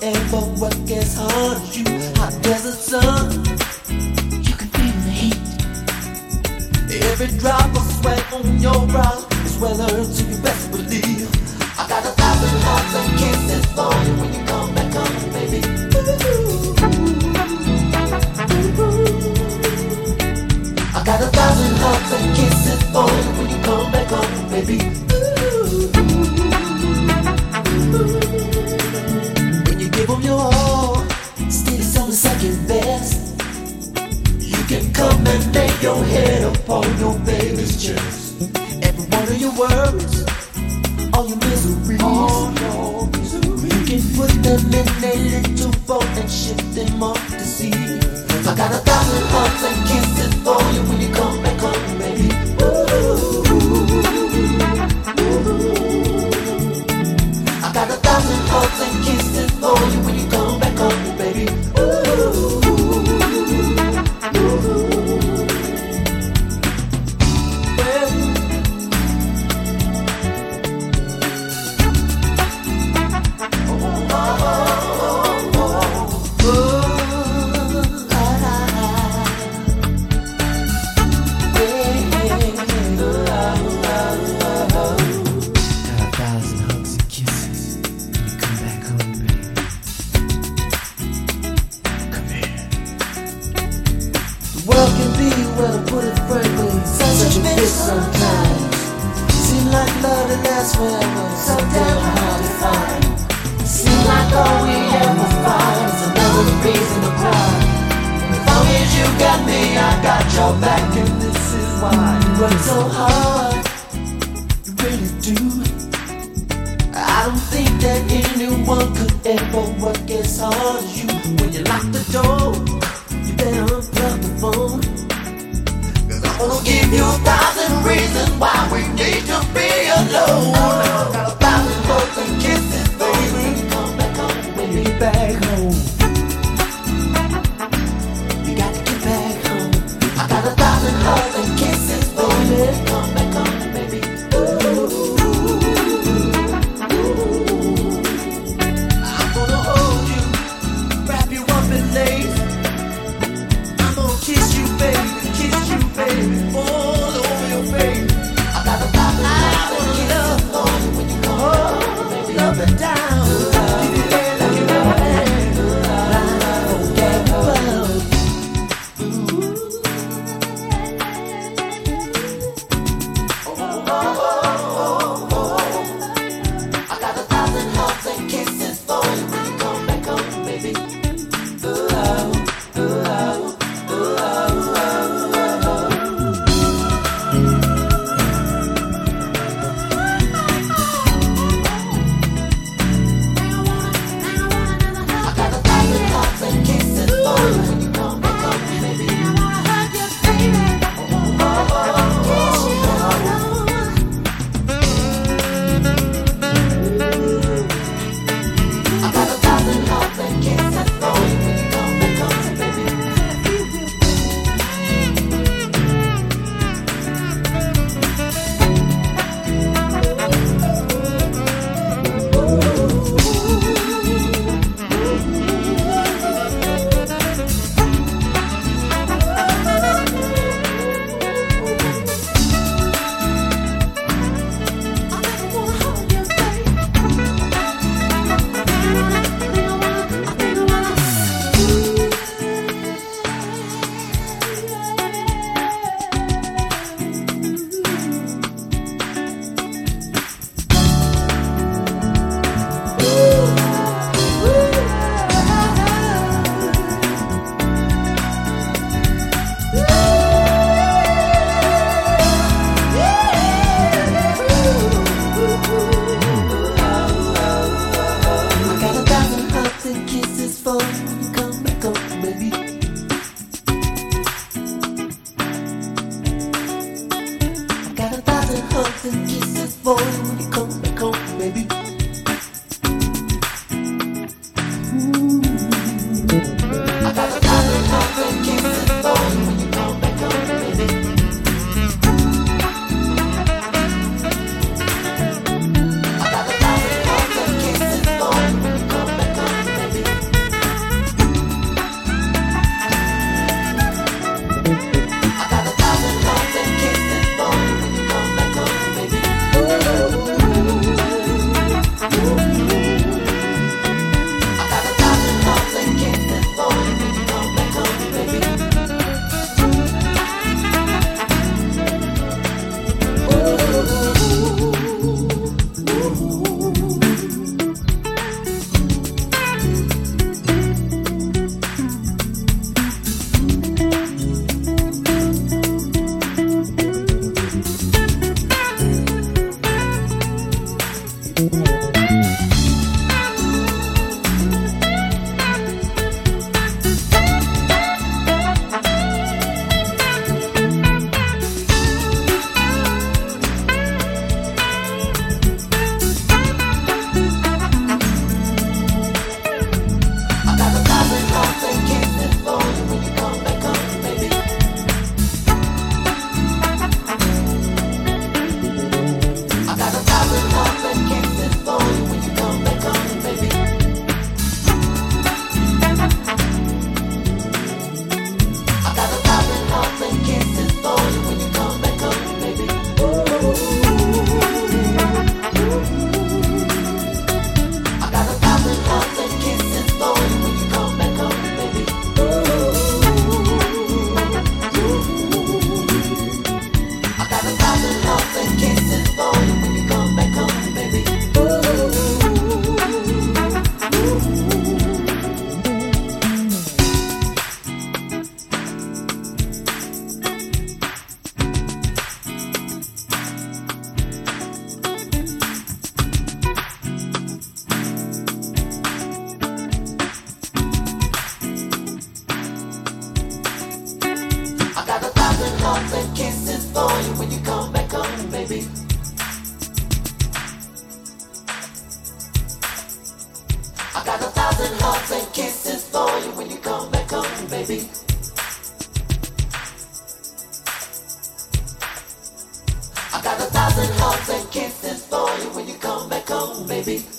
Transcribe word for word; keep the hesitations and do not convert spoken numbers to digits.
ever work as hard as you. Hot desert sun, you can feel the heat. Every drop of sweat on your brow is well earned, so you best believe I got a thousand hearts and kisses for you when you come back home, baby. I got a thousand hugs and kisses for you when you come back home, baby. When you give them your all, still it's on the second best. You can come and lay your head upon your baby's chest. Every one of your worries, all your miseries, all your miseries, you can put them in a little boat and ship them off to sea. I got a thousand hugs and kisses for you when you come back home, baby. Ooh. I got a thousand hugs and kisses for you when you come back home, baby. Ooh. World can be, well, to put it frankly, such a bitch sometimes. Seem like love that lasts forever, so damn hard to find. Seem like all we ever find is another reason to cry. As long as you got me, I got your back, and this is why you work so hard. You really do. I don't think that anyone could ever work as hard as you. When you lock the door, you better unplug the phone, 'cause I'm gonna give you a thousand reasons why we need to be alone. I got a thousand hugs and kisses, baby, when you come back home, when you get back home. You got to get back home. I got a thousand hugs and kisses, baby, when you come back home, baby. Ooh. I'm gonna hold you, wrap you up in lace. Kiss you, baby, kiss you, baby, all over your face. I got a thousand love and kisses for you. hugs and kisses for you when you come back home, baby. I got a thousand hugs and kisses for you when you come back home, baby.